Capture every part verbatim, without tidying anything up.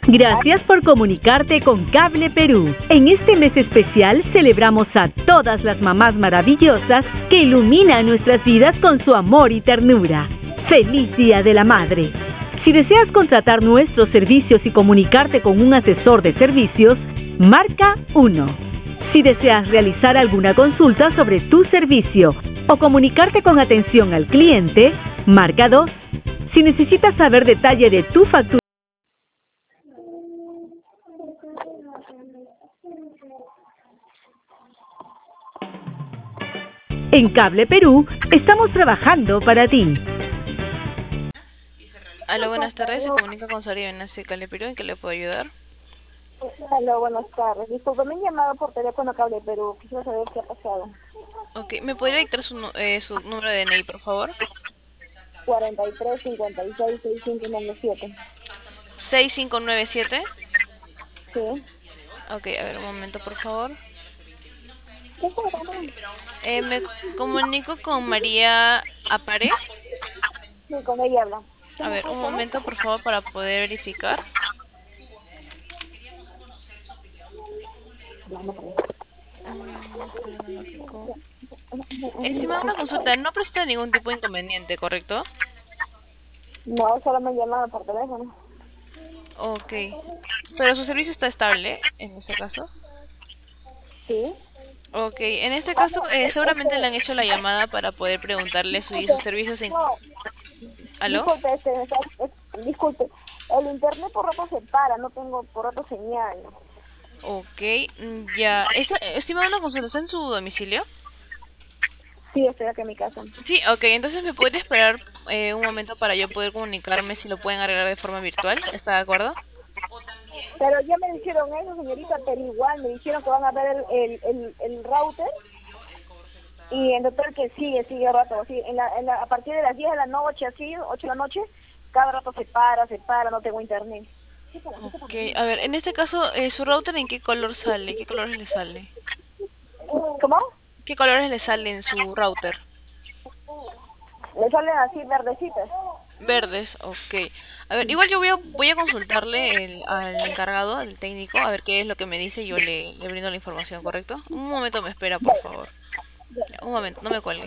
Gracias por comunicarte con Cable Perú. En este mes especial celebramos a todas las mamás maravillosas que iluminan nuestras vidas con su amor y ternura. ¡Feliz Día de la Madre! Si deseas contratar nuestros servicios y comunicarte con un asesor de servicios, marca uno. Si deseas realizar alguna consulta sobre tu servicio o comunicarte con atención al cliente, marca dos. Si necesitas saber detalle de tu factura, en Cable Perú estamos trabajando para ti. Aló, buenas tardes, se comunica con Sari Venacia de Cable Perú, ¿en qué le puedo ayudar? Aló, buenas tardes. Disculpe, me han llamado por teléfono Cable Perú. Quisiera saber qué ha pasado. Ok, ¿me podría dictar su, nu- eh, su número de D N I, por favor? cuarenta y tres, cincuenta y seis, sesenta y cinco noventa y siete. seis cinco nueve siete. Sí. Ok, a ver, un momento, por favor. ¿Qué está pasando? Eh, me comunico con María Apare. Sí, con ella habla. A ver, un momento, por favor, para poder verificar. Estimada, una consulta, no presenta ningún tipo de inconveniente, ¿correcto? No, solo me han llamado por teléfono. Ok, pero su servicio está estable, en este caso. Sí. Ok, en este caso eh, seguramente le han hecho la llamada para poder preguntarle su, sus servicios en... No, ¿Aló? disculpe, este, me está- es- disculpe. El internet por rato se para, no tengo por rato señal. Ok, mm, ya. Esta, estimado, una consulta, ¿está en su domicilio? Sí, estoy aquí en mi casa. Sí, ok, entonces me puede esperar eh, un momento para yo poder comunicarme si lo pueden arreglar de forma virtual, ¿está de acuerdo? Pero ya me dijeron eso, señorita, pero igual me dijeron que van a ver el, el, el, el router. Y el doctor que sigue, sigue rato, así, en la, en la, a partir de las diez de la noche, así, ocho de la noche, cada rato se para, se para, no tengo internet. Ok, a ver, en este caso, eh, ¿su router en qué color sale? ¿Qué colores le sale? ¿Cómo? ¿Qué colores le sale en su router? Le salen así verdecitas. Verdes, ok. A ver, igual yo voy a, voy a consultarle el, al encargado, al técnico, a ver qué es lo que me dice y yo le, le brindo la información, ¿correcto? Un momento me espera, por favor. Un momento, no me cuelgue.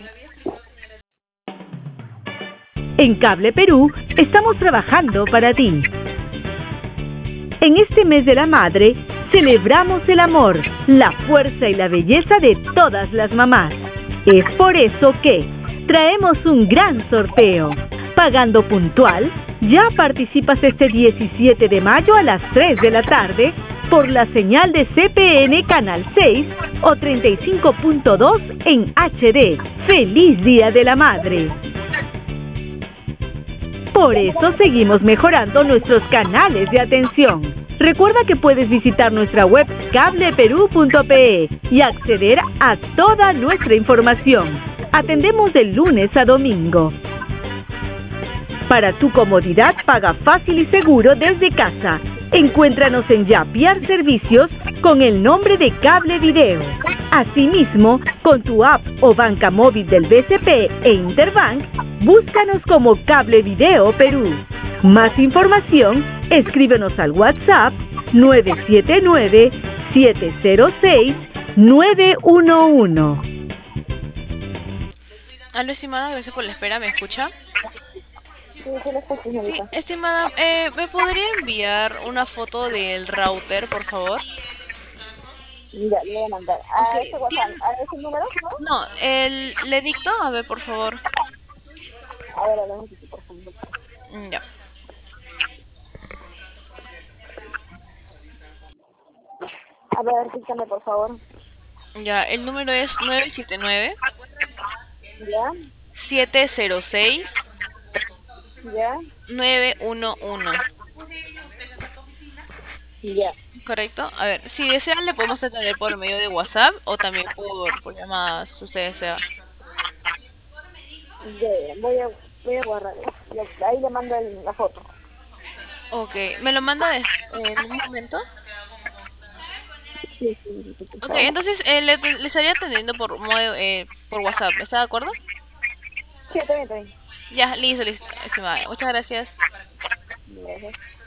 En Cable Perú estamos trabajando para ti. En este mes de la madre, celebramos el amor, la fuerza y la belleza de todas las mamás. Es por eso que traemos un gran sorteo. Pagando puntual, ya participas este diecisiete de mayo a las tres de la tarde por la señal de C P N Canal seis o treinta y cinco punto dos en H D. ¡Feliz Día de la Madre! Por eso seguimos mejorando nuestros canales de atención. Recuerda que puedes visitar nuestra web cable perú punto pe y acceder a toda nuestra información. Atendemos de lunes a domingo. Para tu comodidad, paga fácil y seguro desde casa. Encuéntranos en Yapiar Servicios con el nombre de Cable Video. Asimismo, con tu app o banca móvil del B C P e Interbank, búscanos como Cable Video Perú. Más información, escríbenos al WhatsApp nueve siete nueve, siete cero seis, nueve uno uno. Aló, estimada, gracias por la espera, ¿me escucha? Sí, sí, le escucho, Sí, señorita. estimada, eh, ¿me podría enviar una foto del router, por favor? Ya, le voy a mandar. Ok, ¿A ese WhatsApp? ¿tiene? ¿A ese número? ¿No? No, el, le dicto, a ver, por favor. A ver, a ver, por favor. Mm, Ya. A ver, dígame, por favor. Ya, el número es nueve siete nueve, ¿Ya? siete cero seis, ¿Ya? nueve uno uno. Ya. ¿Correcto? A ver, si desean le podemos atender por medio de WhatsApp o también por, por llamadas, si usted desea. Ya, voy a, voy a guardarlo. Ya, ahí le mando el- la foto. Ok, ¿me lo manda de- en un momento? Sí, sí, sí, sí, por Ok, favor. entonces eh, le, le estaría atendiendo por modo, eh, por WhatsApp, ¿está de acuerdo? Sí, está bien, está bien. Ya, listo, listo, estimada. Muchas gracias. Gracias.